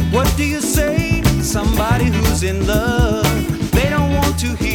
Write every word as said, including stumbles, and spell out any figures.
What do you say? Somebody who's in love, they don't want to hear